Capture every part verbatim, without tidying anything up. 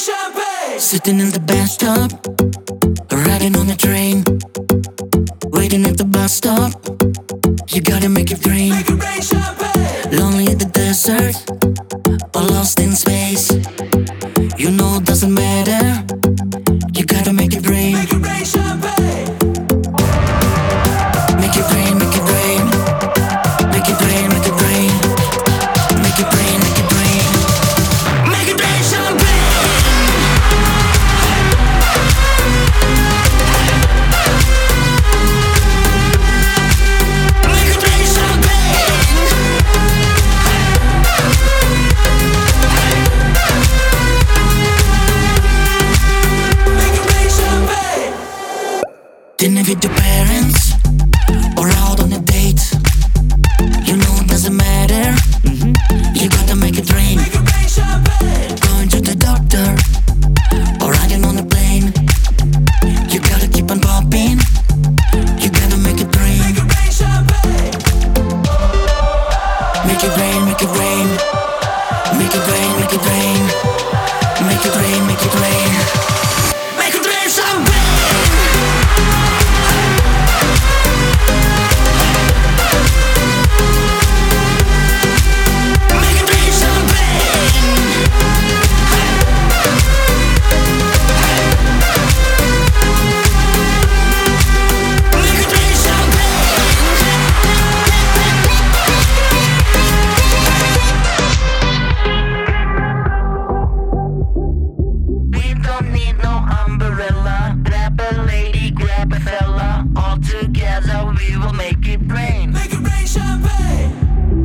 champagne. Sitting in the bathtub, riding on the train, waiting at the bus stop. You gotta make it rain. Make it rain champagne. Lonely in the desert, or lost in space. You know it doesn't matter. You gotta make it rain. Make it rain champagne. Make it rain, make it rain. Make it rain, make it rain. Make it rain, make it rain. Make it rain champagne. Make it rain champagne. Make it rain champagne. Dinner with your parents, or out on a date. You know it doesn't matter. You gotta make it rain. Make it rain champagne. Going to the doctor, or riding on a plane. You gotta keep on popping. You gotta make it rain. Make it rain champagne. Make it rain, make it rain. Make it rain, make it rain. Make it rain, make it rain. Make it rain champagne. Make it rain champagne. Make it rain We don't need no umbrella. Grab a lady, grab a fella. All together we will make it rain. Make it rain champagne.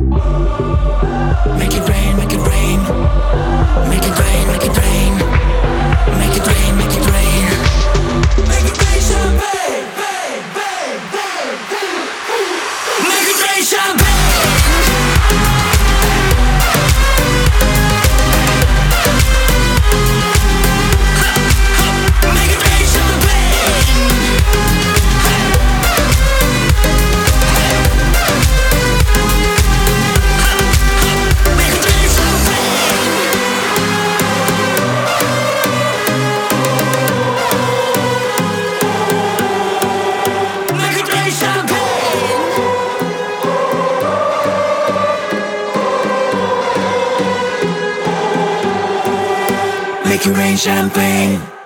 Make it rain, make it rain. Make it rain, make it rain. Make it rain, make it rain. Make it rain champagne. Bang, bang, bang, bang. Make it rain champagne. Make it rain champagne. Make it rain champagne. Make it rain champagne. Make it rain champagne.